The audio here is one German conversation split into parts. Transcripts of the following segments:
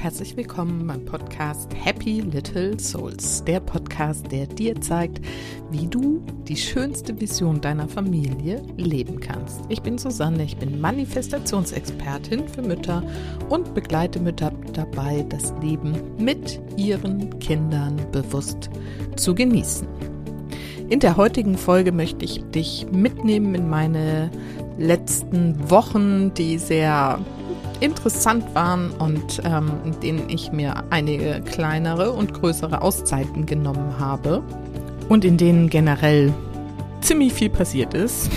herzlich willkommen beim Podcast Happy Little Souls, der Podcast, der dir zeigt, wie du die schönste Vision deiner Familie leben kannst. Ich bin Susanne, ich bin Manifestationsexpertin für Mütter und begleite Mütter dabei, das Leben mit ihren Kindern bewusst zu genießen. In der heutigen Folge möchte ich dich mitnehmen in meine letzten Wochen, die sehr interessant waren und in denen ich mir einige kleinere und größere Auszeiten genommen habe und in denen generell ziemlich viel passiert ist.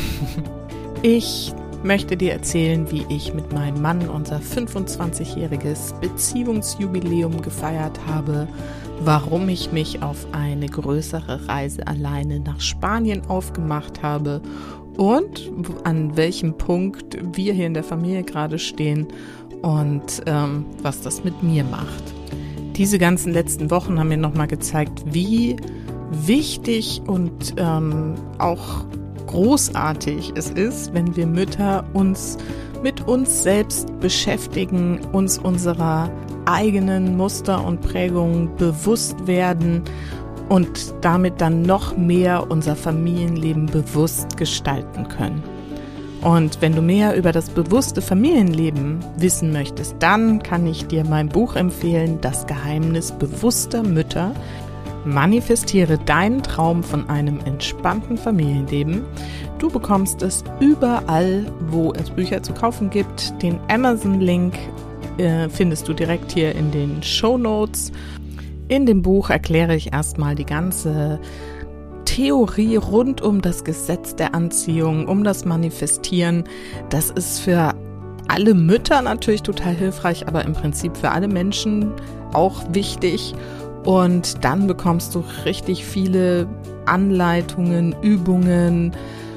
Ich möchte dir erzählen, wie ich mit meinem Mann unser 25-jähriges Beziehungsjubiläum gefeiert habe, warum ich mich auf eine größere Reise alleine nach Spanien aufgemacht habe und an welchem Punkt wir hier in der Familie gerade stehen und was das mit mir macht. Diese ganzen letzten Wochen haben mir nochmal gezeigt, wie wichtig und auch großartig es ist, wenn wir Mütter uns mit uns selbst beschäftigen, uns unserer eigenen Muster und Prägungen bewusst werden und damit dann noch mehr unser Familienleben bewusst gestalten können. Und wenn du mehr über das bewusste Familienleben wissen möchtest, dann kann ich dir mein Buch empfehlen, Das Geheimnis bewusster Mütter. Manifestiere deinen Traum von einem entspannten Familienleben. Du bekommst es überall, wo es Bücher zu kaufen gibt. Den Amazon-Link findest du direkt hier in den Shownotes. In dem Buch erkläre ich erstmal die ganze Theorie rund um das Gesetz der Anziehung, um das Manifestieren. Das ist für alle Mütter natürlich total hilfreich, aber im Prinzip für alle Menschen auch wichtig. Und dann bekommst du richtig viele Anleitungen, Übungen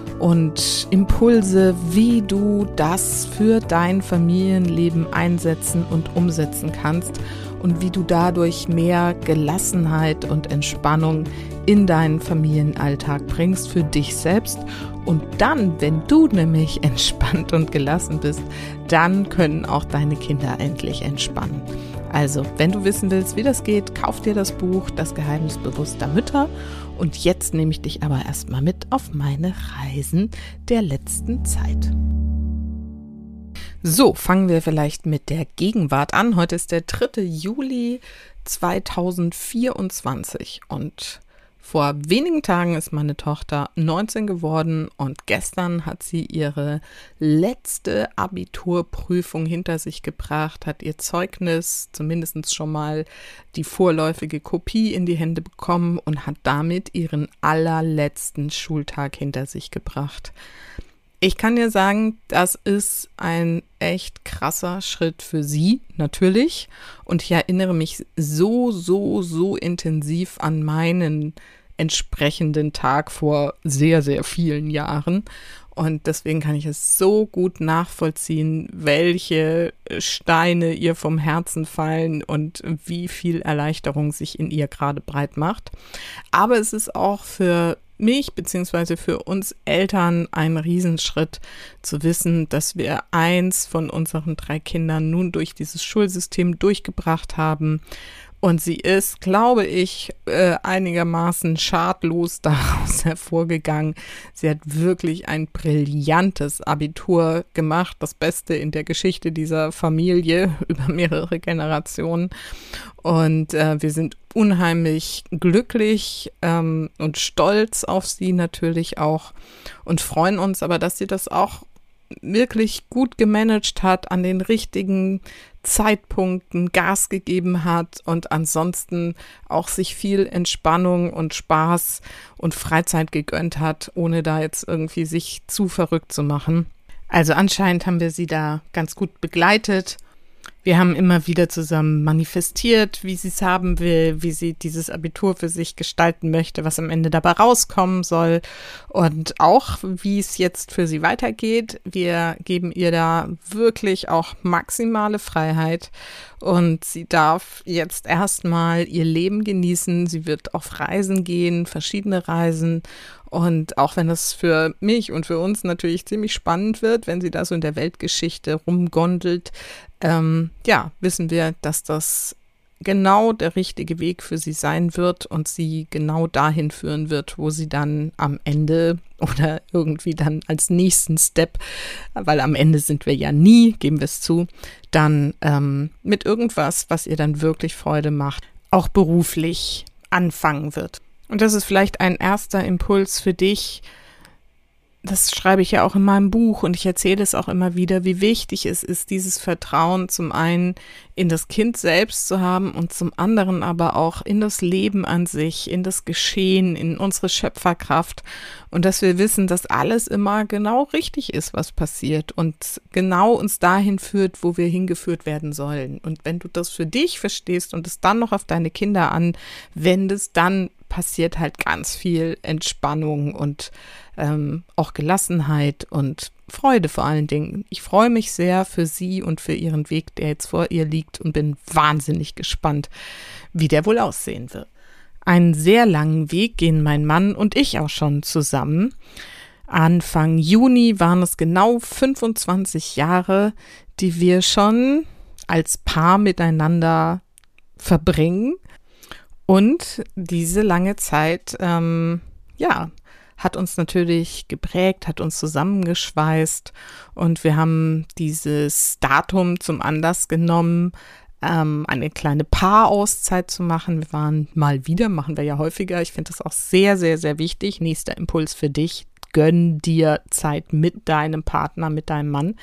und Impulse, wie du das für dein Familienleben einsetzen und umsetzen kannst und wie du dadurch mehr Gelassenheit und Entspannung in deinen Familienalltag bringst für dich selbst. Und dann, wenn du nämlich entspannt und gelassen bist, dann können auch deine Kinder endlich entspannen. Also, wenn du wissen willst, wie das geht, kauf dir das Buch Das Geheimnis bewusster Mütter. Und jetzt nehme ich dich aber erstmal mit auf meine Reisen der letzten Zeit. So, fangen wir vielleicht mit der Gegenwart an. Heute ist der 3. Juli 2024 und vor wenigen Tagen ist meine Tochter 19 geworden und gestern hat sie ihre letzte Abiturprüfung hinter sich gebracht, hat ihr Zeugnis, zumindest schon mal die vorläufige Kopie in die Hände bekommen und hat damit ihren allerletzten Schultag hinter sich gebracht. Ich kann dir sagen, das ist ein echt krasser Schritt für sie, natürlich. Und ich erinnere mich so intensiv an meinen entsprechenden Tag vor sehr, sehr vielen Jahren. Und deswegen kann ich es so gut nachvollziehen, welche Steine ihr vom Herzen fallen und wie viel Erleichterung sich in ihr gerade breit macht. Aber es ist auch für mich bzw. für uns Eltern ein Riesenschritt zu wissen, dass wir eins von unseren 3 Kindern nun durch dieses Schulsystem durchgebracht haben. Und sie ist, glaube ich, einigermaßen schadlos daraus hervorgegangen. Sie hat wirklich ein brillantes Abitur gemacht, das Beste in der Geschichte dieser Familie über mehrere Generationen. Und wir sind unheimlich glücklich und stolz auf sie natürlich auch und freuen uns aber, dass sie das auch wirklich gut gemanagt hat, an den richtigen Zeitpunkten Gas gegeben hat und ansonsten auch sich viel Entspannung und Spaß und Freizeit gegönnt hat, ohne da jetzt irgendwie sich zu verrückt zu machen. Also anscheinend haben wir sie da ganz gut begleitet. Wir haben immer wieder zusammen manifestiert, wie sie es haben will, wie sie dieses Abitur für sich gestalten möchte, was am Ende dabei rauskommen soll und auch, wie es jetzt für sie weitergeht. Wir geben ihr da wirklich auch maximale Freiheit und sie darf jetzt erstmal ihr Leben genießen. Sie wird auf Reisen gehen, verschiedene Reisen Und auch wenn es für mich und für uns natürlich ziemlich spannend wird, wenn sie da so in der Weltgeschichte rumgondelt, wissen wir, dass das genau der richtige Weg für sie sein wird und sie genau dahin führen wird, wo sie dann am Ende oder irgendwie dann als nächsten Step, weil am Ende sind wir ja nie, geben wir es zu, dann mit irgendwas, was ihr dann wirklich Freude macht, auch beruflich anfangen wird. Und das ist vielleicht ein erster Impuls für dich. Das schreibe ich ja auch in meinem Buch und ich erzähle es auch immer wieder, wie wichtig es ist, dieses Vertrauen zum einen in das Kind selbst zu haben und zum anderen aber auch in das Leben an sich, in das Geschehen, in unsere Schöpferkraft und dass wir wissen, dass alles immer genau richtig ist, was passiert und genau uns dahin führt, wo wir hingeführt werden sollen. Und wenn du das für dich verstehst und es dann noch auf deine Kinder anwendest, dann passiert halt ganz viel Entspannung und auch Gelassenheit und Freude vor allen Dingen. Ich freue mich sehr für sie und für ihren Weg, der jetzt vor ihr liegt und bin wahnsinnig gespannt, wie der wohl aussehen wird. Einen sehr langen Weg gehen mein Mann und ich auch schon zusammen. Anfang Juni waren es genau 25 Jahre, die wir schon als Paar miteinander verbringen. Und diese lange Zeit, hat uns natürlich geprägt, hat uns zusammengeschweißt und wir haben dieses Datum zum Anlass genommen, eine kleine Paarauszeit zu machen. Wir waren mal wieder, machen wir ja häufiger. Ich finde das auch sehr, sehr, sehr wichtig. Nächster Impuls für dich. Gönn dir Zeit mit deinem Partner, mit deinem Mann.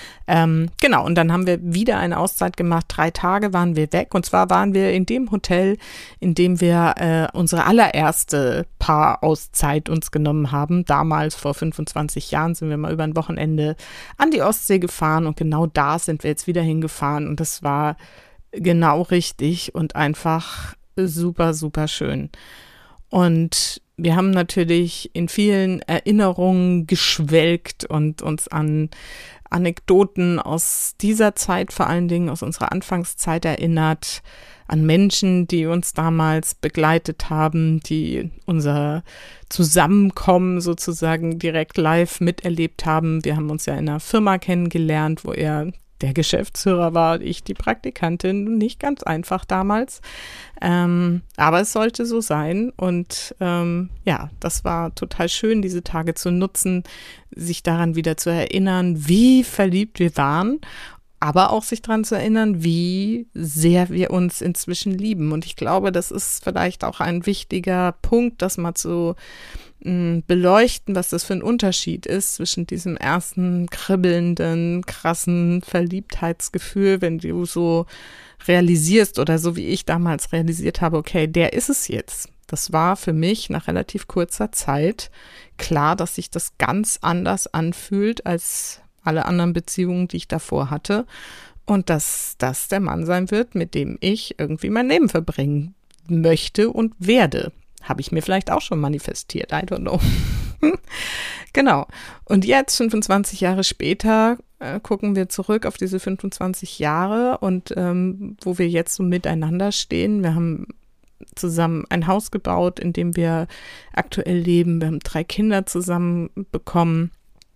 Und dann haben wir wieder eine Auszeit gemacht. 3 Tage waren wir weg und zwar waren wir in dem Hotel, in dem wir unsere allererste Paarauszeit uns genommen haben. Damals, vor 25 Jahren, sind wir mal über ein Wochenende an die Ostsee gefahren und genau da sind wir jetzt wieder hingefahren und das war genau richtig und einfach super, super schön. Und wir haben natürlich in vielen Erinnerungen geschwelgt und uns an Anekdoten aus dieser Zeit, vor allen Dingen aus unserer Anfangszeit erinnert, an Menschen, die uns damals begleitet haben, die unser Zusammenkommen sozusagen direkt live miterlebt haben. Wir haben uns ja in einer Firma kennengelernt, wo er der Geschäftsführer war, ich die Praktikantin, nicht ganz einfach damals, aber es sollte so sein und das war total schön, diese Tage zu nutzen, sich daran wieder zu erinnern, wie verliebt wir waren, aber auch sich daran zu erinnern, wie sehr wir uns inzwischen lieben und ich glaube, das ist vielleicht auch ein wichtiger Punkt, das mal zu beleuchten, was das für ein Unterschied ist zwischen diesem ersten kribbelnden, krassen Verliebtheitsgefühl, wenn du so realisierst oder so wie ich damals realisiert habe, okay, der ist es jetzt. Das war für mich nach relativ kurzer Zeit klar, dass sich das ganz anders anfühlt als alle anderen Beziehungen, die ich davor hatte und dass das der Mann sein wird, mit dem ich irgendwie mein Leben verbringen möchte und werde. Habe ich mir vielleicht auch schon manifestiert, I don't know. Genau. Und jetzt, 25 Jahre später, gucken wir zurück auf diese 25 Jahre und wo wir jetzt so miteinander stehen. Wir haben zusammen ein Haus gebaut, in dem wir aktuell leben. Wir haben 3 Kinder zusammen bekommen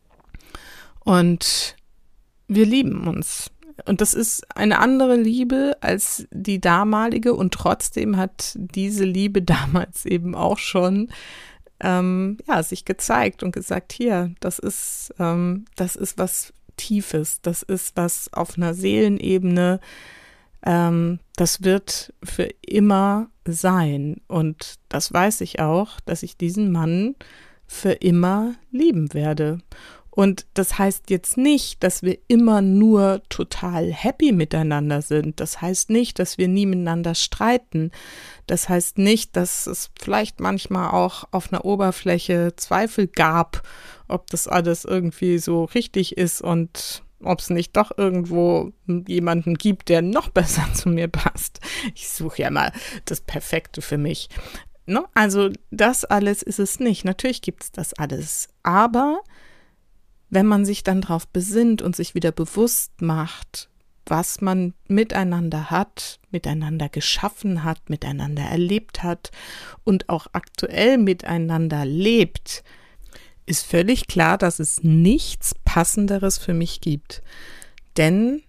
und wir lieben uns. Und das ist eine andere Liebe als die damalige und trotzdem hat diese Liebe damals eben auch schon sich gezeigt und gesagt, hier, das ist was Tiefes, das ist was auf einer Seelenebene, das wird für immer sein und das weiß ich auch, dass ich diesen Mann für immer lieben werde. Und das heißt jetzt nicht, dass wir immer nur total happy miteinander sind. Das heißt nicht, dass wir nie miteinander streiten. Das heißt nicht, dass es vielleicht manchmal auch auf einer Oberfläche Zweifel gab, ob das alles irgendwie so richtig ist und ob es nicht doch irgendwo jemanden gibt, der noch besser zu mir passt. Ich suche ja mal das Perfekte für mich. Ne? Also das alles ist es nicht. Natürlich gibt es das alles. Aber wenn man sich dann drauf besinnt und sich wieder bewusst macht, was man miteinander hat, miteinander geschaffen hat, miteinander erlebt hat und auch aktuell miteinander lebt, ist völlig klar, dass es nichts Passenderes für mich gibt. Denn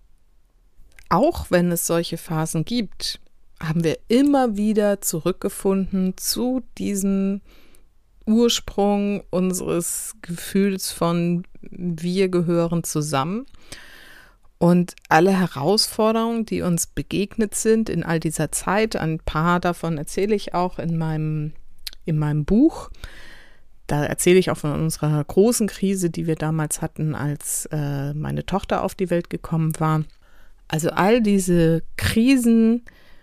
auch wenn es solche Phasen gibt, haben wir immer wieder zurückgefunden zu diesem Ursprung unseres Gefühls von wir gehören zusammen. Und alle Herausforderungen, die uns begegnet sind in all dieser Zeit, ein paar davon erzähle ich auch in meinem Buch. Da erzähle ich auch von unserer großen Krise, die wir damals hatten, als meine Tochter auf die Welt gekommen war. Also all diese Krisen,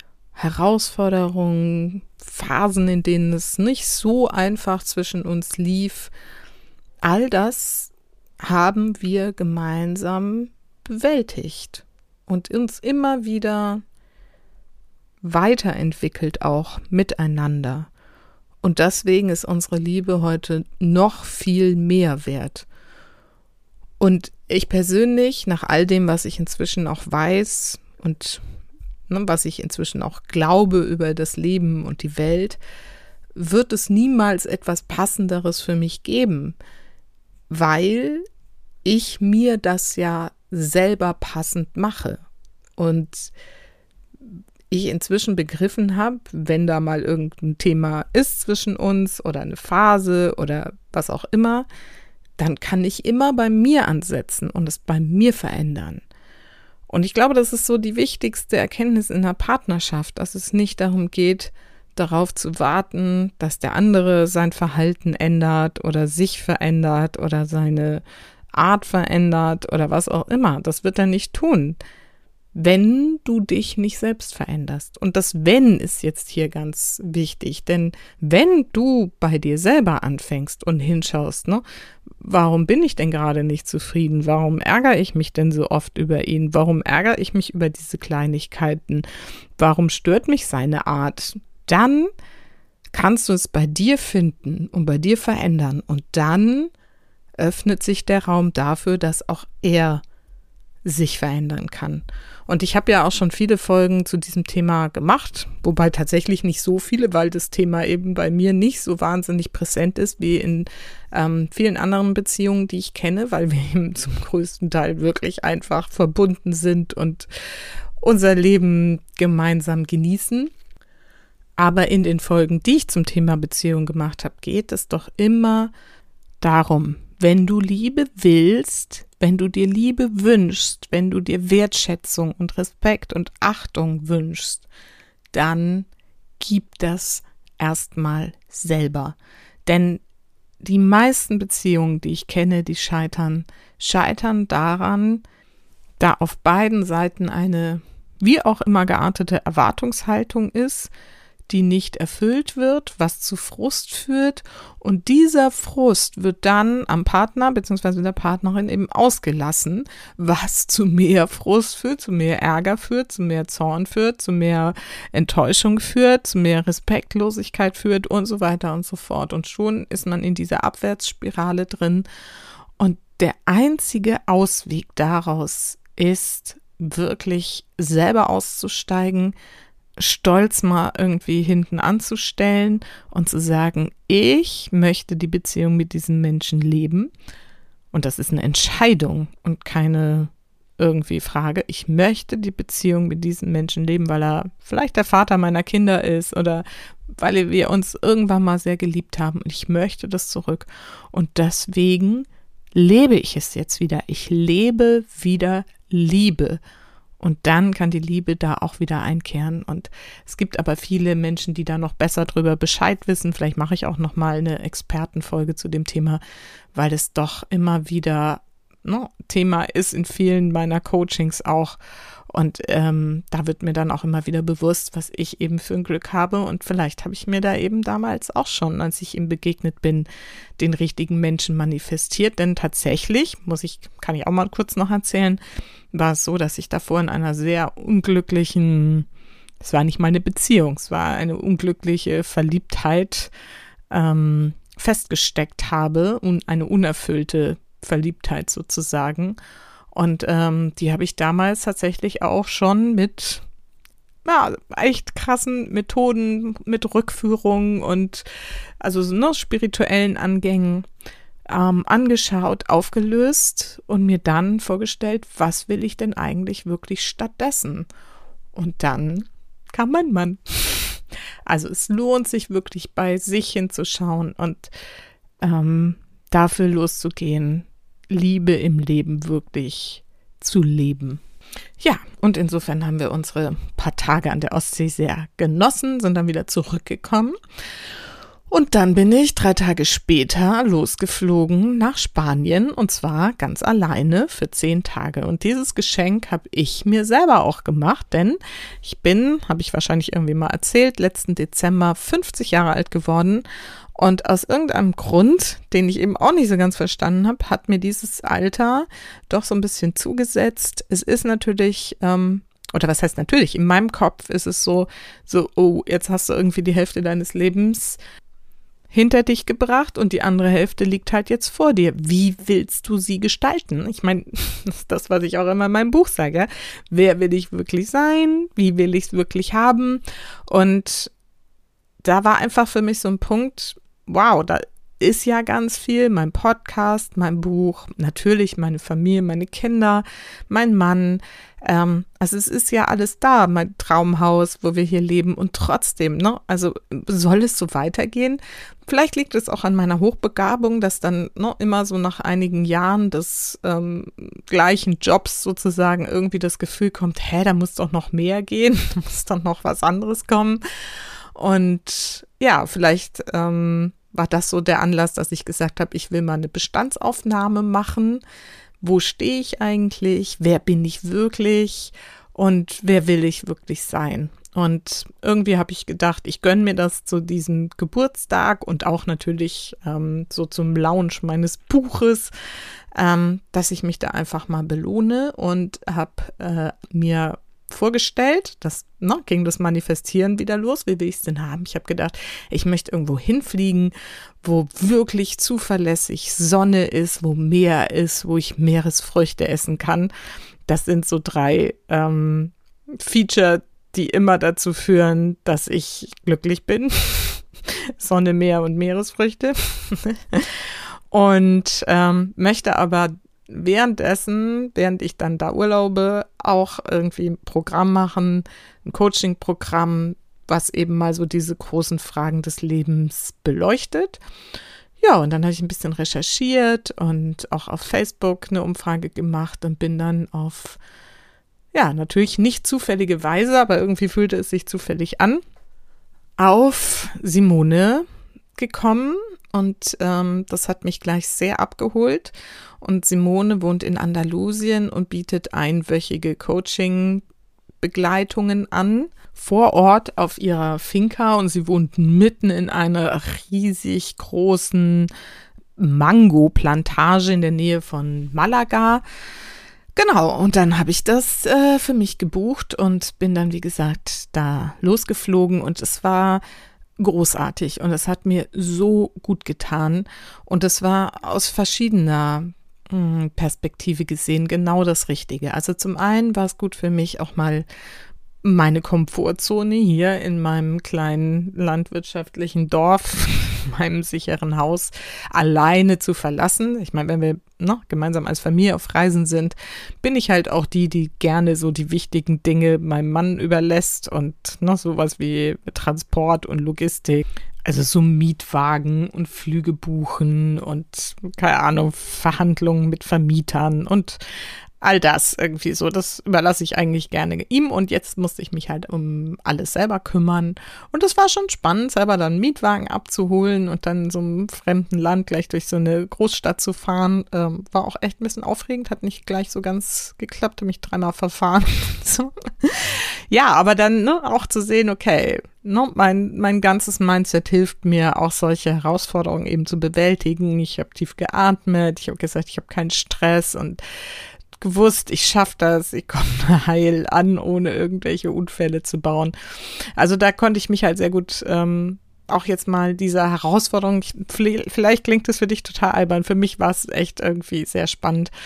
Herausforderungen, Phasen, in denen es nicht so einfach zwischen uns lief, all das haben wir gemeinsam bewältigt und uns immer wieder weiterentwickelt, auch miteinander. Und deswegen ist unsere Liebe heute noch viel mehr wert. Und ich persönlich, nach all dem, was ich inzwischen auch weiß und was ich inzwischen auch glaube über das Leben und die Welt, wird es niemals etwas Passenderes für mich geben, weil ich mir das ja selber passend mache. Und ich inzwischen begriffen habe, wenn da mal irgendein Thema ist zwischen uns oder eine Phase oder was auch immer, dann kann ich immer bei mir ansetzen und es bei mir verändern. Und ich glaube, das ist so die wichtigste Erkenntnis in einer Partnerschaft, dass es nicht darum geht, darauf zu warten, dass der andere sein Verhalten ändert oder sich verändert oder seine Art verändert oder was auch immer. Das wird er nicht tun, wenn du dich nicht selbst veränderst. Und das Wenn ist jetzt hier ganz wichtig, denn wenn du bei dir selber anfängst und hinschaust, warum bin ich denn gerade nicht zufrieden? Warum ärgere ich mich denn so oft über ihn? Warum ärgere ich mich über diese Kleinigkeiten? Warum stört mich seine Art? Dann kannst du es bei dir finden und bei dir verändern. Und dann öffnet sich der Raum dafür, dass auch er sich verändern kann. Und ich habe ja auch schon viele Folgen zu diesem Thema gemacht, wobei tatsächlich nicht so viele, weil das Thema eben bei mir nicht so wahnsinnig präsent ist wie in vielen anderen Beziehungen, die ich kenne, weil wir eben zum größten Teil wirklich einfach verbunden sind und unser Leben gemeinsam genießen. Aber in den Folgen, die ich zum Thema Beziehung gemacht habe, geht es doch immer darum, wenn du Liebe willst, wenn du dir Liebe wünschst, wenn du dir Wertschätzung und Respekt und Achtung wünschst, dann gib das erstmal selber. Denn die meisten Beziehungen, die ich kenne, die scheitern daran, da auf beiden Seiten eine wie auch immer geartete Erwartungshaltung ist, die nicht erfüllt wird, was zu Frust führt, und dieser Frust wird dann am Partner bzw. der Partnerin eben ausgelassen, was zu mehr Frust führt, zu mehr Ärger führt, zu mehr Zorn führt, zu mehr Enttäuschung führt, zu mehr Respektlosigkeit führt und so weiter und so fort. Und schon ist man in dieser Abwärtsspirale drin, und der einzige Ausweg daraus ist, wirklich selber auszusteigen, Stolz mal irgendwie hinten anzustellen und zu sagen, ich möchte die Beziehung mit diesem Menschen leben. Und das ist eine Entscheidung und keine irgendwie Frage. Ich möchte die Beziehung mit diesem Menschen leben, weil er vielleicht der Vater meiner Kinder ist oder weil wir uns irgendwann mal sehr geliebt haben, und ich möchte das zurück. Und deswegen lebe ich es jetzt wieder. Ich lebe wieder Liebe. Und dann kann die Liebe da auch wieder einkehren. Und es gibt aber viele Menschen, die da noch besser drüber Bescheid wissen. Vielleicht mache ich auch noch mal eine Expertenfolge zu dem Thema, weil es doch immer wieder Thema ist in vielen meiner Coachings auch. Und da wird mir dann auch immer wieder bewusst, was ich eben für ein Glück habe. Und vielleicht habe ich mir da eben damals auch schon, als ich ihm begegnet bin, den richtigen Menschen manifestiert. Denn tatsächlich, kann ich auch mal kurz noch erzählen, war es so, dass ich davor in einer sehr unglücklichen, es war nicht mal eine Beziehung, es war eine unglückliche Verliebtheit festgesteckt habe und eine unerfüllte Verliebtheit sozusagen. Und die habe ich damals tatsächlich auch schon mit echt krassen Methoden, mit Rückführungen und also spirituellen Angängen angeschaut, aufgelöst und mir dann vorgestellt, was will ich denn eigentlich wirklich stattdessen? Und dann kam mein Mann. Also es lohnt sich wirklich, bei sich hinzuschauen und dafür loszugehen, Liebe im Leben wirklich zu leben. Ja, und insofern haben wir unsere paar Tage an der Ostsee sehr genossen, sind dann wieder zurückgekommen. Und dann bin ich 3 Tage später losgeflogen nach Spanien und zwar ganz alleine für 10 Tage. Und dieses Geschenk habe ich mir selber auch gemacht, denn ich bin, habe ich wahrscheinlich irgendwie mal erzählt, letzten Dezember 50 Jahre alt geworden. Und aus irgendeinem Grund, den ich eben auch nicht so ganz verstanden habe, hat mir dieses Alter doch so ein bisschen zugesetzt. Es ist natürlich, oder was heißt natürlich, in meinem Kopf ist es so, oh, jetzt hast du irgendwie die Hälfte deines Lebens hinter dich gebracht und die andere Hälfte liegt halt jetzt vor dir. Wie willst du sie gestalten? Ich meine, das ist das, was ich auch immer in meinem Buch sage. Ja? Wer will ich wirklich sein? Wie will ich es wirklich haben? Und da war einfach für mich so ein Punkt, wow, da ist ja ganz viel, mein Podcast, mein Buch, natürlich meine Familie, meine Kinder, mein Mann, also es ist ja alles da, mein Traumhaus, wo wir hier leben und trotzdem, ne, also soll es so weitergehen? Vielleicht liegt es auch an meiner Hochbegabung, dass dann immer so nach einigen Jahren des gleichen Jobs sozusagen irgendwie das Gefühl kommt, da muss doch noch mehr gehen, da muss doch noch was anderes kommen und ja, vielleicht war das so der Anlass, dass ich gesagt habe, ich will mal eine Bestandsaufnahme machen. Wo stehe ich eigentlich? Wer bin ich wirklich? Und wer will ich wirklich sein? Und irgendwie habe ich gedacht, ich gönne mir das zu diesem Geburtstag und auch natürlich so zum Launch meines Buches, dass ich mich da einfach mal belohne und habe mir vorgestellt, ging das Manifestieren wieder los, wie will ich es denn haben? Ich habe gedacht, ich möchte irgendwo hinfliegen, wo wirklich zuverlässig Sonne ist, wo Meer ist, wo ich Meeresfrüchte essen kann. Das sind so 3 Feature, die immer dazu führen, dass ich glücklich bin. Sonne, Meer und Meeresfrüchte. Und möchte aber während ich dann da urlaube, auch irgendwie ein Programm machen, ein Coaching-Programm, was eben mal so diese großen Fragen des Lebens beleuchtet. Ja, und dann habe ich ein bisschen recherchiert und auch auf Facebook eine Umfrage gemacht und bin dann auf, natürlich nicht zufällige Weise, aber irgendwie fühlte es sich zufällig an, auf Simone gekommen. Und das hat mich gleich sehr abgeholt. Und Simone wohnt in Andalusien und bietet einwöchige Coaching-Begleitungen an, vor Ort auf ihrer Finca. Und sie wohnt mitten in einer riesig großen Mango-Plantage in der Nähe von Malaga. Genau, und dann habe ich das für mich gebucht und bin dann, wie gesagt, da losgeflogen. Und es war großartig und es hat mir so gut getan und es war aus verschiedener Perspektive gesehen genau das Richtige. Also zum einen war es gut für mich auch mal meine Komfortzone hier in meinem kleinen landwirtschaftlichen Dorf, meinem sicheren Haus, alleine zu verlassen. Ich meine, wenn wir gemeinsam als Familie auf Reisen sind, bin ich halt auch die gerne so die wichtigen Dinge meinem Mann überlässt und sowas wie Transport und Logistik. Also so Mietwagen und Flüge buchen und, keine Ahnung, Verhandlungen mit Vermietern und all das irgendwie so, das überlasse ich eigentlich gerne ihm und jetzt musste ich mich halt um alles selber kümmern und das war schon spannend, selber dann einen Mietwagen abzuholen und dann in so einem fremden Land gleich durch so eine Großstadt zu fahren, war auch echt ein bisschen aufregend, hat nicht gleich so ganz geklappt, habe mich 3-mal verfahren. So. Ja, aber dann auch zu sehen, okay, mein ganzes Mindset hilft mir auch solche Herausforderungen eben zu bewältigen. Ich habe tief geatmet, ich habe gesagt, ich habe keinen Stress und gewusst, ich schaffe das, ich komme heil an, ohne irgendwelche Unfälle zu bauen. Also da konnte ich mich halt sehr gut auch jetzt mal dieser Herausforderung, vielleicht klingt es für dich total albern, für mich war es echt irgendwie sehr spannend.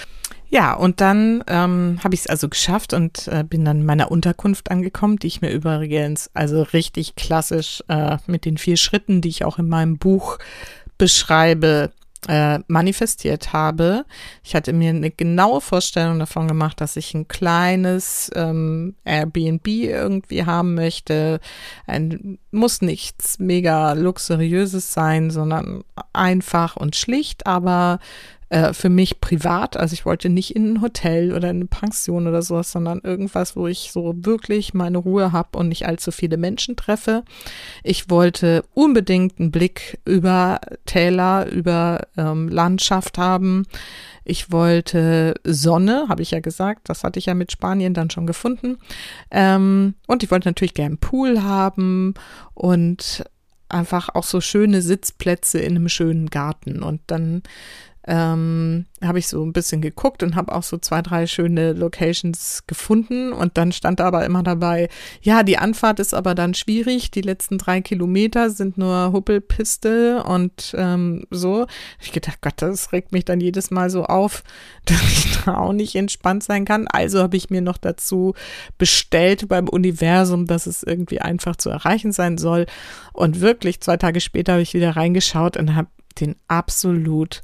Ja, und dann habe ich es also geschafft und bin dann in meiner Unterkunft angekommen, die ich mir übrigens also richtig klassisch mit den 4 Schritten, die ich auch in meinem Buch beschreibe, manifestiert habe. Ich hatte mir eine genaue Vorstellung davon gemacht, dass ich ein kleines Airbnb irgendwie haben möchte. Muss nichts mega luxuriöses sein, sondern einfach und schlicht, aber für mich privat. Also ich wollte nicht in ein Hotel oder in eine Pension oder sowas, sondern irgendwas, wo ich so wirklich meine Ruhe habe und nicht allzu viele Menschen treffe. Ich wollte unbedingt einen Blick über Täler, über Landschaft haben. Ich wollte Sonne, habe ich ja gesagt, das hatte ich ja mit Spanien dann schon gefunden. Und ich wollte natürlich gerne einen Pool haben und einfach auch so schöne Sitzplätze in einem schönen Garten. Und dann habe ich so ein bisschen geguckt und habe auch so 2, 3 schöne Locations gefunden und dann stand da aber immer dabei, ja, die Anfahrt ist aber dann schwierig, die letzten 3 Kilometer sind nur Huppelpiste und so. Ich gedacht, Gott, das regt mich dann jedes Mal so auf, dass ich da auch nicht entspannt sein kann. Also habe ich mir noch dazu bestellt beim Universum, dass es irgendwie einfach zu erreichen sein soll und wirklich 2 Tage später habe ich wieder reingeschaut und habe den absolut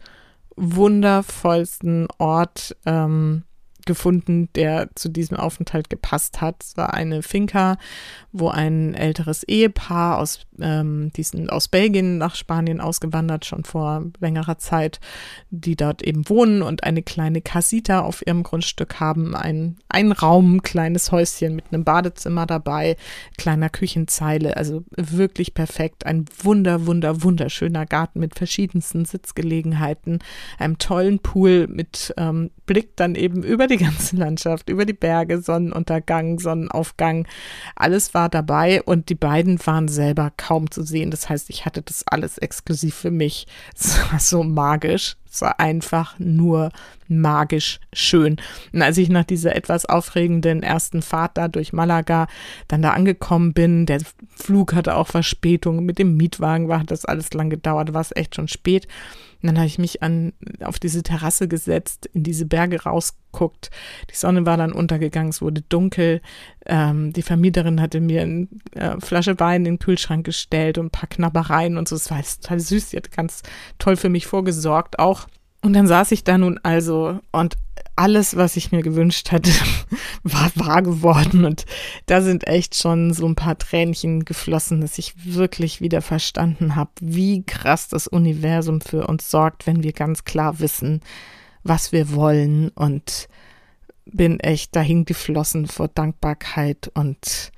wundervollsten Ort gefunden, der zu diesem Aufenthalt gepasst hat. Es war eine Finca, wo ein älteres Ehepaar die sind aus Belgien nach Spanien ausgewandert, schon vor längerer Zeit, die dort eben wohnen und eine kleine Casita auf ihrem Grundstück haben, ein Raum, kleines Häuschen mit einem Badezimmer dabei, kleiner Küchenzeile, also wirklich perfekt, ein wunderschöner Garten mit verschiedensten Sitzgelegenheiten, einem tollen Pool mit Blick dann eben über die ganze Landschaft, über die Berge, Sonnenuntergang, Sonnenaufgang, alles war dabei und die beiden waren selber kaum zu sehen. Das heißt, ich hatte das alles exklusiv für mich. Es war so magisch. Es war einfach nur magisch schön. Und als ich nach dieser etwas aufregenden ersten Fahrt da durch Malaga dann da angekommen bin, der Flug hatte auch Verspätung, mit dem Mietwagen hat das alles lang gedauert, war es echt schon spät. Und dann habe ich mich auf diese Terrasse gesetzt, in diese Berge rausgeguckt. Die Sonne war dann untergegangen, es wurde dunkel. Die Vermieterin hatte mir eine Flasche Wein in den Kühlschrank gestellt und ein paar Knabbereien und so. Es war total süß, sie hat ganz toll für mich vorgesorgt auch. Und dann saß ich da nun also und alles, was ich mir gewünscht hatte, war wahr geworden. Und da sind echt schon so ein paar Tränchen geflossen, dass ich wirklich wieder verstanden habe, wie krass das Universum für uns sorgt, wenn wir ganz klar wissen, was wir wollen. Und bin echt dahin geflossen vor Dankbarkeit und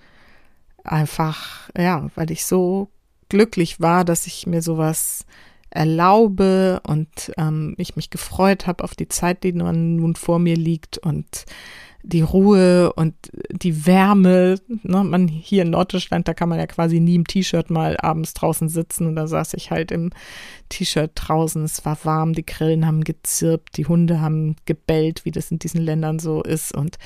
einfach, ja, weil ich so glücklich war, dass ich mir sowas erlaube und ich mich gefreut habe auf die Zeit, die nun vor mir liegt und die Ruhe und die Wärme. Ne? Hier in Norddeutschland, da kann man ja quasi nie im T-Shirt mal abends draußen sitzen und da saß ich halt im T-Shirt draußen. Es war warm, die Grillen haben gezirpt, die Hunde haben gebellt, wie das in diesen Ländern so ist und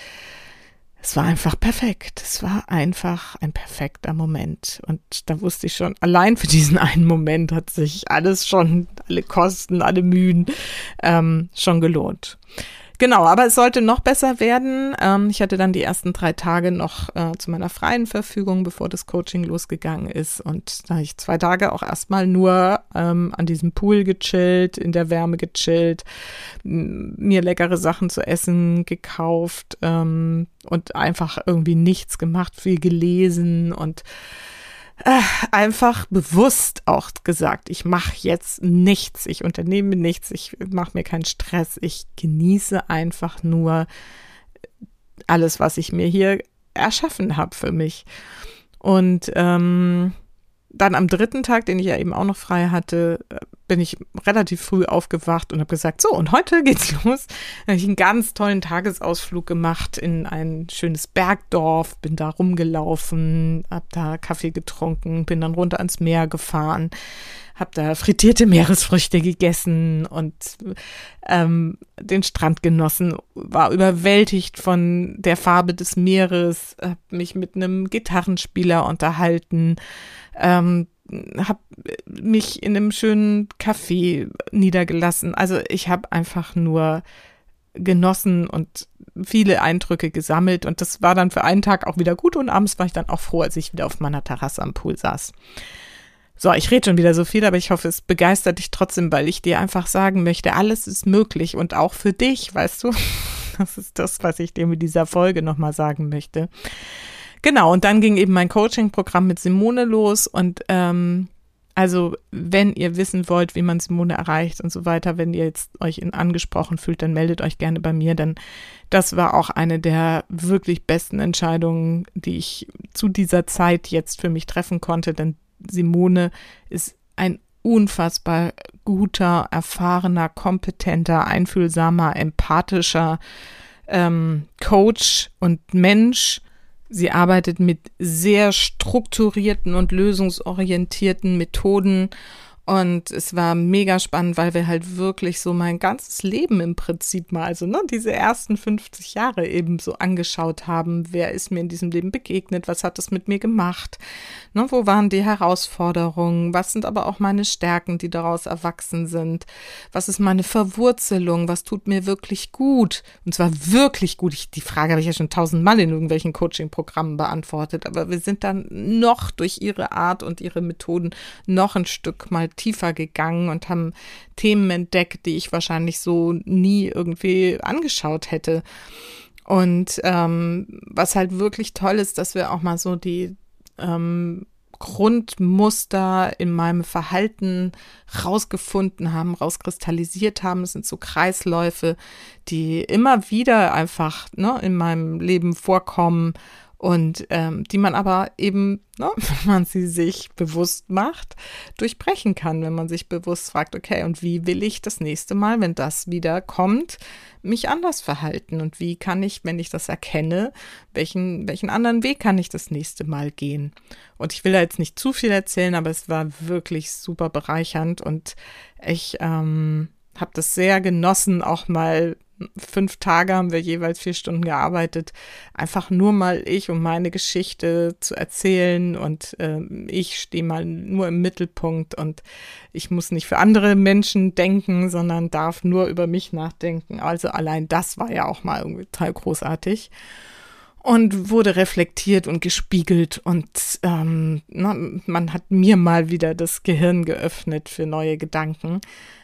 es war einfach perfekt. Es war einfach ein perfekter Moment. Und da wusste ich schon, allein für diesen einen Moment hat sich alles schon, alle Kosten, alle Mühen schon gelohnt. Genau, aber es sollte noch besser werden. Ich hatte dann die ersten 3 Tage noch zu meiner freien Verfügung, bevor das Coaching losgegangen ist. Und da habe ich 2 Tage auch erstmal nur an diesem Pool gechillt, in der Wärme gechillt, mir leckere Sachen zu essen gekauft und einfach irgendwie nichts gemacht, viel gelesen und einfach bewusst auch gesagt, ich mache jetzt nichts, ich unternehme nichts, ich mache mir keinen Stress, ich genieße einfach nur alles, was ich mir hier erschaffen habe für mich. Und dann am 3. Tag, den ich ja eben auch noch frei hatte, bin ich relativ früh aufgewacht und habe gesagt, so, und heute geht's los. Dann habe ich einen ganz tollen Tagesausflug gemacht in ein schönes Bergdorf, bin da rumgelaufen, habe da Kaffee getrunken, bin dann runter ans Meer gefahren, habe da frittierte Meeresfrüchte gegessen und den Strand genossen, war überwältigt von der Farbe des Meeres, habe mich mit einem Gitarrenspieler unterhalten, habe mich in einem schönen Café niedergelassen. Also ich habe einfach nur genossen und viele Eindrücke gesammelt und das war dann für einen Tag auch wieder gut und abends war ich dann auch froh, als ich wieder auf meiner Terrasse am Pool saß. So, ich rede schon wieder so viel, aber ich hoffe, es begeistert dich trotzdem, weil ich dir einfach sagen möchte, alles ist möglich und auch für dich, weißt du? Das ist das, was ich dir mit dieser Folge nochmal sagen möchte. Genau, und dann ging eben mein Coaching-Programm mit Simone los und also wenn ihr wissen wollt, wie man Simone erreicht und so weiter, wenn ihr jetzt euch angesprochen fühlt, dann meldet euch gerne bei mir, denn das war auch eine der wirklich besten Entscheidungen, die ich zu dieser Zeit jetzt für mich treffen konnte, denn Simone ist ein unfassbar guter, erfahrener, kompetenter, einfühlsamer, empathischer Coach und Mensch. Sie arbeitet mit sehr strukturierten und lösungsorientierten Methoden und es war mega spannend, weil wir halt wirklich so mein ganzes Leben im Prinzip mal, also diese ersten 50 Jahre eben so angeschaut haben. Wer ist mir in diesem Leben begegnet? Was hat das mit mir gemacht? Wo waren die Herausforderungen? Was sind aber auch meine Stärken, die daraus erwachsen sind? Was ist meine Verwurzelung? Was tut mir wirklich gut? Und zwar wirklich gut. Die Frage habe ich ja schon 1000-mal in irgendwelchen Coaching-Programmen beantwortet, aber wir sind dann noch durch ihre Art und ihre Methoden noch ein Stück mal tiefer gegangen und haben Themen entdeckt, die ich wahrscheinlich so nie irgendwie angeschaut hätte. Und was halt wirklich toll ist, dass wir auch mal so die Grundmuster in meinem Verhalten rausgefunden haben, rauskristallisiert haben. Es sind so Kreisläufe, die immer wieder einfach in meinem Leben vorkommen und die man aber eben, wenn man sie sich bewusst macht, durchbrechen kann, wenn man sich bewusst fragt, okay, und wie will ich das nächste Mal, wenn das wieder kommt, mich anders verhalten und wie kann ich, wenn ich das erkenne, welchen anderen Weg kann ich das nächste Mal gehen? Und ich will da jetzt nicht zu viel erzählen, aber es war wirklich super bereichernd und ich habe das sehr genossen, auch mal 5 Tage haben wir jeweils 4 Stunden gearbeitet, einfach nur mal ich und meine Geschichte zu erzählen und ich stehe mal nur im Mittelpunkt und ich muss nicht für andere Menschen denken, sondern darf nur über mich nachdenken. Also allein das war ja auch mal irgendwie total großartig und wurde reflektiert und gespiegelt und man hat mir mal wieder das Gehirn geöffnet für neue Gedanken.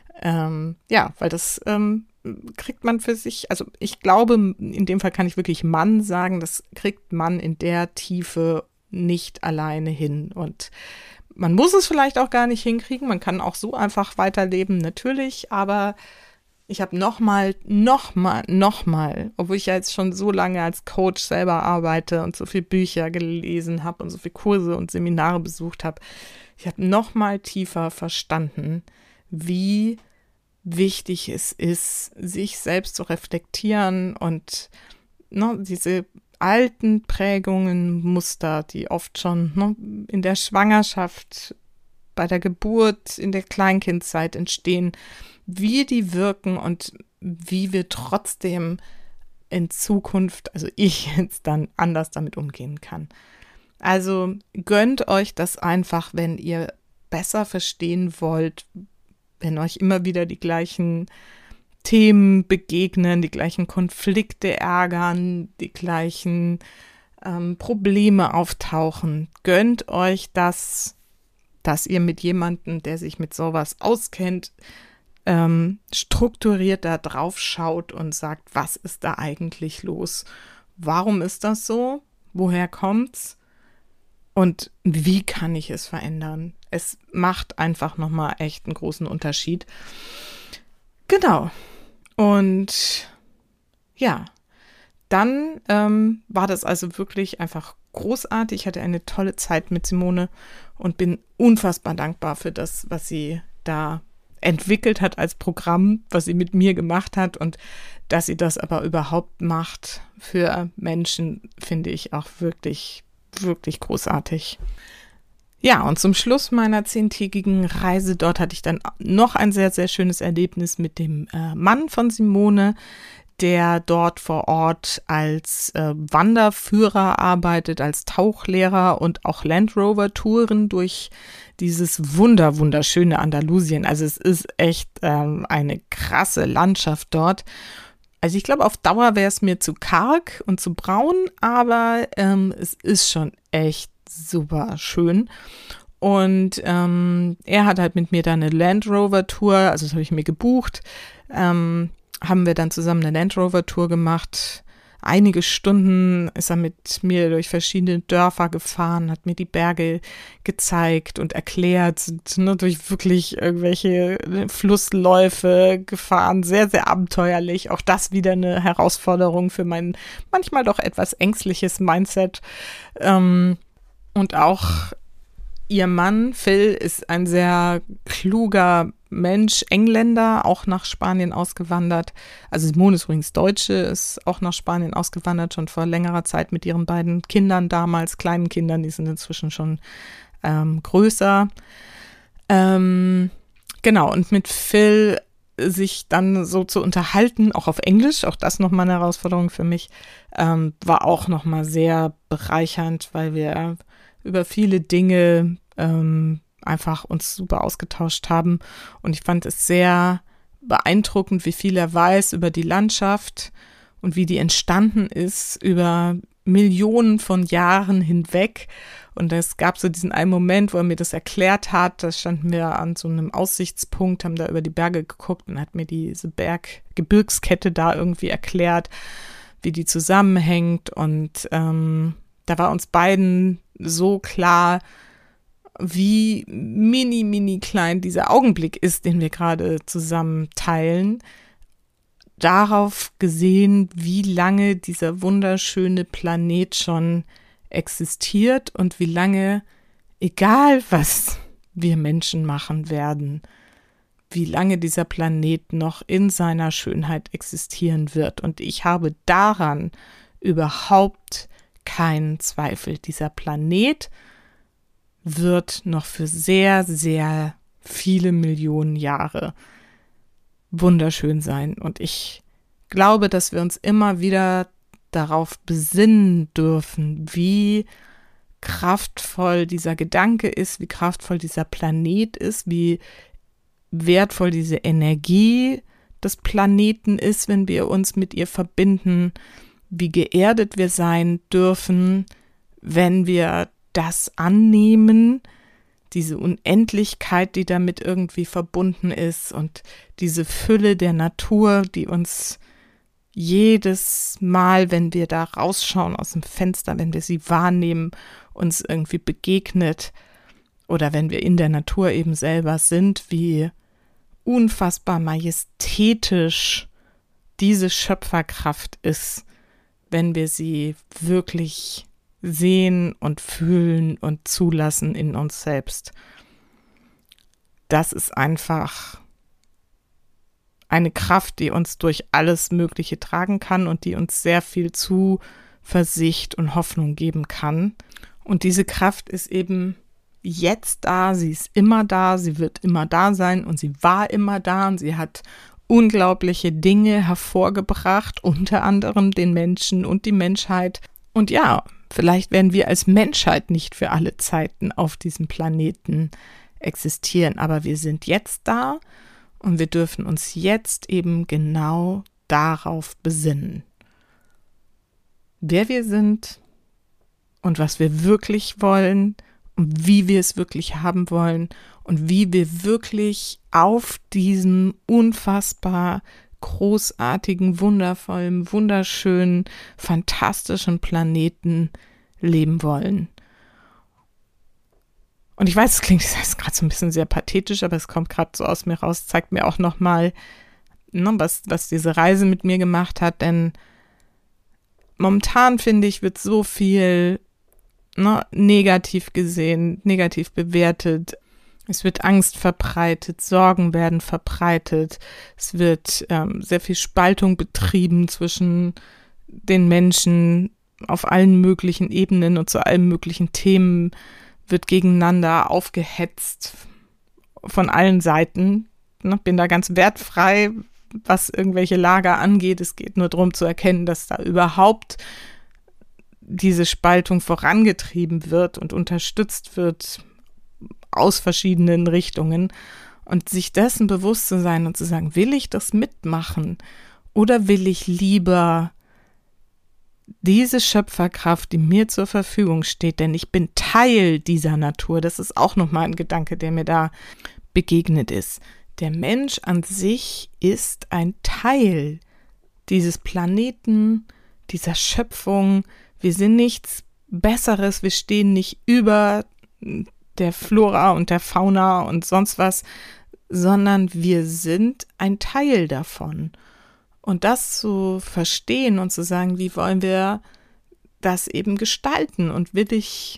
Weil das kriegt man für sich, also ich glaube, in dem Fall kann ich wirklich Mann sagen, das kriegt man in der Tiefe nicht alleine hin und man muss es vielleicht auch gar nicht hinkriegen, man kann auch so einfach weiterleben, natürlich, aber ich habe nochmal, obwohl ich ja jetzt schon so lange als Coach selber arbeite und so viele Bücher gelesen habe und so viele Kurse und Seminare besucht habe, ich habe nochmal tiefer verstanden, wie wichtig es ist, sich selbst zu reflektieren und diese alten Prägungen, Muster, die oft schon in der Schwangerschaft, bei der Geburt, in der Kleinkindzeit entstehen, wie die wirken und wie wir trotzdem in Zukunft, also ich jetzt dann anders damit umgehen kann. Also gönnt euch das einfach, wenn ihr besser verstehen wollt, wenn euch immer wieder die gleichen Themen begegnen, die gleichen Konflikte ärgern, die gleichen Probleme auftauchen. Gönnt euch das, dass ihr mit jemandem, der sich mit sowas auskennt, strukturiert da drauf schaut und sagt, was ist da eigentlich los? Warum ist das so? Woher kommt's? Und wie kann ich es verändern? Es macht einfach nochmal echt einen großen Unterschied. Genau. Und ja, dann war das also wirklich einfach großartig. Ich hatte eine tolle Zeit mit Simone und bin unfassbar dankbar für das, was sie da entwickelt hat als Programm, was sie mit mir gemacht hat und dass sie das aber überhaupt macht für Menschen, finde ich auch wirklich, wirklich großartig. Ja, und zum Schluss meiner 10-tägigen Reise dort hatte ich dann noch ein sehr, sehr schönes Erlebnis mit dem Mann von Simone, der dort vor Ort als Wanderführer arbeitet, als Tauchlehrer und auch Land Rover Touren durch dieses wunderschöne Andalusien. Also es ist echt eine krasse Landschaft dort. Also ich glaube, auf Dauer wäre es mir zu karg und zu braun, aber es ist schon echt super schön. Und er hat halt mit mir dann eine Land Rover Tour, also das habe ich mir gebucht, haben wir dann zusammen eine Land Rover Tour gemacht. Einige Stunden ist er mit mir durch verschiedene Dörfer gefahren, hat mir die Berge gezeigt und erklärt, sind durch wirklich irgendwelche Flussläufe gefahren, sehr, sehr abenteuerlich. Auch das wieder eine Herausforderung für mein manchmal doch etwas ängstliches Mindset. Und auch ihr Mann, Phil, ist ein sehr kluger Mensch, Engländer, auch nach Spanien ausgewandert. Also Simone ist übrigens Deutsche, ist auch nach Spanien ausgewandert, schon vor längerer Zeit mit ihren beiden Kindern damals, kleinen Kindern, die sind inzwischen schon größer. Genau, und mit Phil sich dann so zu unterhalten, auch auf Englisch, auch das nochmal eine Herausforderung für mich, war auch nochmal sehr bereichernd, weil wir über viele Dinge einfach uns super ausgetauscht haben. Und ich fand es sehr beeindruckend, wie viel er weiß über die Landschaft und wie die entstanden ist über Millionen von Jahren hinweg. Und es gab so diesen einen Moment, wo er mir das erklärt hat. Da standen wir an so einem Aussichtspunkt, haben da über die Berge geguckt und hat mir diese Gebirgskette da irgendwie erklärt, wie die zusammenhängt. Und da war uns beiden so klar, wie mini klein dieser Augenblick ist, den wir gerade zusammen teilen. Darauf gesehen, wie lange dieser wunderschöne Planet schon existiert und wie lange, egal was wir Menschen machen werden, wie lange dieser Planet noch in seiner Schönheit existieren wird. Und ich habe daran überhaupt keinen Zweifel. Dieser Planet wird noch für sehr, sehr viele Millionen Jahre wunderschön sein. Und ich glaube, dass wir uns immer wieder darauf besinnen dürfen, wie kraftvoll dieser Gedanke ist, wie kraftvoll dieser Planet ist, wie wertvoll diese Energie des Planeten ist, wenn wir uns mit ihr verbinden, wie geerdet wir sein dürfen, wenn wir das annehmen, diese Unendlichkeit, die damit irgendwie verbunden ist und diese Fülle der Natur, die uns jedes Mal, wenn wir da rausschauen aus dem Fenster, wenn wir sie wahrnehmen, uns irgendwie begegnet oder wenn wir in der Natur eben selber sind, wie unfassbar majestätisch diese Schöpferkraft ist, wenn wir sie wirklich sehen und fühlen und zulassen in uns selbst. Das ist einfach eine Kraft, die uns durch alles Mögliche tragen kann und die uns sehr viel Zuversicht und Hoffnung geben kann. Und diese Kraft ist eben jetzt da, sie ist immer da, sie wird immer da sein und sie war immer da und sie hat unglaubliche Dinge hervorgebracht, unter anderem den Menschen und die Menschheit. Und ja, vielleicht werden wir als Menschheit nicht für alle Zeiten auf diesem Planeten existieren, aber wir sind jetzt da und wir dürfen uns jetzt eben genau darauf besinnen, wer wir sind und was wir wirklich wollen und wie wir es wirklich haben wollen und wie wir wirklich auf diesem unfassbar großartigen, wundervollen, wunderschönen, fantastischen Planeten leben wollen. Und ich weiß, es klingt jetzt gerade so ein bisschen sehr pathetisch, aber es kommt gerade so aus mir raus, zeigt mir auch nochmal, was diese Reise mit mir gemacht hat, denn momentan, finde ich, wird so viel negativ gesehen, negativ bewertet. Es wird Angst verbreitet, Sorgen werden verbreitet, es wird sehr viel Spaltung betrieben zwischen den Menschen auf allen möglichen Ebenen und zu allen möglichen Themen wird gegeneinander aufgehetzt von allen Seiten. Bin da ganz wertfrei, was irgendwelche Lager angeht. Es geht nur darum zu erkennen, dass da überhaupt diese Spaltung vorangetrieben wird und unterstützt wird aus verschiedenen Richtungen und sich dessen bewusst zu sein und zu sagen, will ich das mitmachen Oder will ich lieber diese Schöpferkraft, die mir zur Verfügung steht, denn ich bin Teil dieser Natur. Das ist auch nochmal ein Gedanke, der mir da begegnet ist. Der Mensch an sich ist ein Teil dieses Planeten, dieser Schöpfung. Wir sind nichts Besseres, wir stehen nicht über der Flora und der Fauna und sonst was, sondern wir sind ein Teil davon. Und das zu verstehen und zu sagen, wie wollen wir das eben gestalten und will ich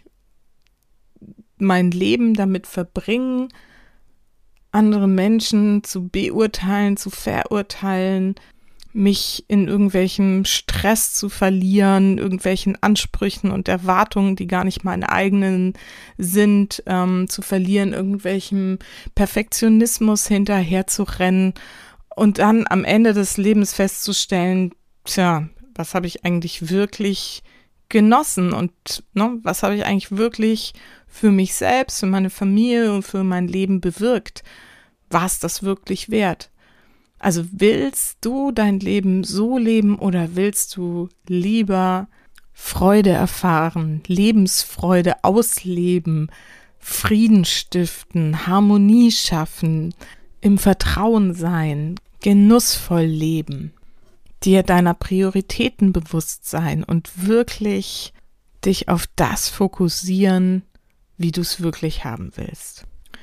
mein Leben damit verbringen, andere Menschen zu beurteilen, zu verurteilen, mich in irgendwelchem Stress zu verlieren, irgendwelchen Ansprüchen und Erwartungen, die gar nicht meine eigenen sind, zu verlieren, irgendwelchem Perfektionismus hinterher zu rennen und dann am Ende des Lebens festzustellen, was habe ich eigentlich wirklich genossen und was habe ich eigentlich wirklich für mich selbst, für meine Familie und für mein Leben bewirkt? War es das wirklich wert? Also willst du dein Leben so leben oder willst du lieber Freude erfahren, Lebensfreude ausleben, Frieden stiften, Harmonie schaffen, im Vertrauen sein, genussvoll leben, dir deiner Prioritäten bewusst sein und wirklich dich auf das fokussieren, wie du es wirklich haben willst?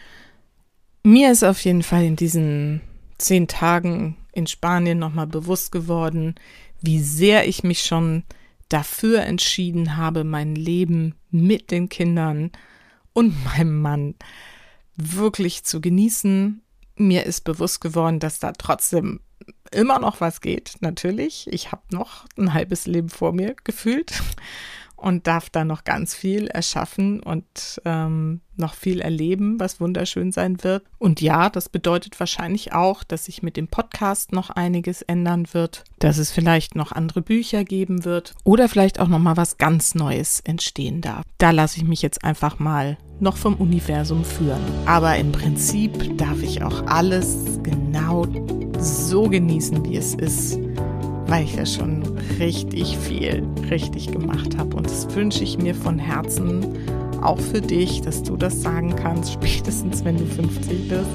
Mir ist auf jeden Fall in diesen 10 Tagen in Spanien nochmal bewusst geworden, wie sehr ich mich schon dafür entschieden habe, mein Leben mit den Kindern und meinem Mann wirklich zu genießen. Mir ist bewusst geworden, dass da trotzdem immer noch was geht, natürlich. Ich habe noch ein halbes Leben vor mir gefühlt und darf da noch ganz viel erschaffen und noch viel erleben, was wunderschön sein wird. Und ja, das bedeutet wahrscheinlich auch, dass sich mit dem Podcast noch einiges ändern wird, dass es vielleicht noch andere Bücher geben wird oder vielleicht auch noch mal was ganz Neues entstehen darf. Da lasse ich mich jetzt einfach mal noch vom Universum führen. Aber im Prinzip darf ich auch alles genau so genießen, wie es ist, weil ich ja schon richtig viel richtig gemacht habe. Und das wünsche ich mir von Herzen auch für dich, dass du das sagen kannst, spätestens wenn du 50 bist.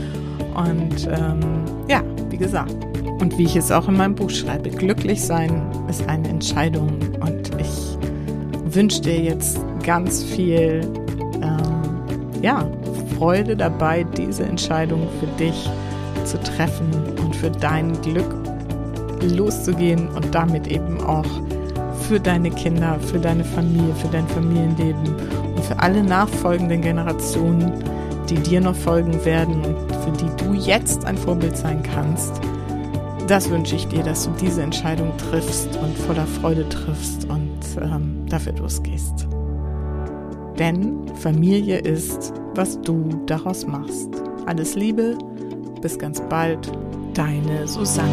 Und wie gesagt, und wie ich es auch in meinem Buch schreibe, glücklich sein ist eine Entscheidung. Und ich wünsche dir jetzt ganz viel Freude dabei, diese Entscheidung für dich zu treffen und für dein Glück loszugehen und damit eben auch für deine Kinder, für deine Familie, für dein Familienleben und für alle nachfolgenden Generationen, die dir noch folgen werden und für die du jetzt ein Vorbild sein kannst. Das wünsche ich dir, dass du diese Entscheidung triffst und voller Freude triffst und dafür losgehst. Denn Familie ist, was du daraus machst. Alles Liebe, bis ganz bald, deine Susanne.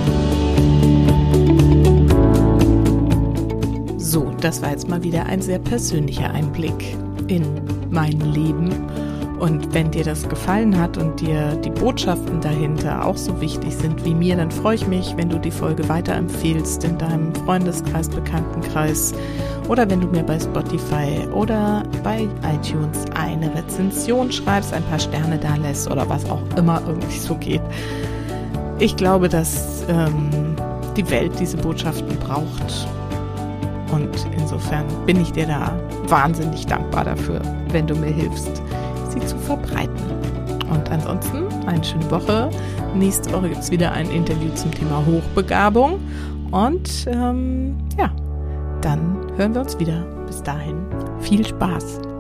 So, das war jetzt mal wieder ein sehr persönlicher Einblick in mein Leben. Und wenn dir das gefallen hat und dir die Botschaften dahinter auch so wichtig sind wie mir, dann freue ich mich, wenn du die Folge weiterempfehlst in deinem Freundeskreis, Bekanntenkreis oder wenn du mir bei Spotify oder bei iTunes eine Rezension schreibst, ein paar Sterne da lässt oder was auch immer irgendwie so geht. Ich glaube, dass die Welt diese Botschaften braucht. Und insofern bin ich dir da wahnsinnig dankbar dafür, wenn du mir hilfst, sie zu verbreiten. Und ansonsten eine schöne Woche. Nächste Woche gibt es wieder ein Interview zum Thema Hochbegabung. Und dann hören wir uns wieder. Bis dahin viel Spaß.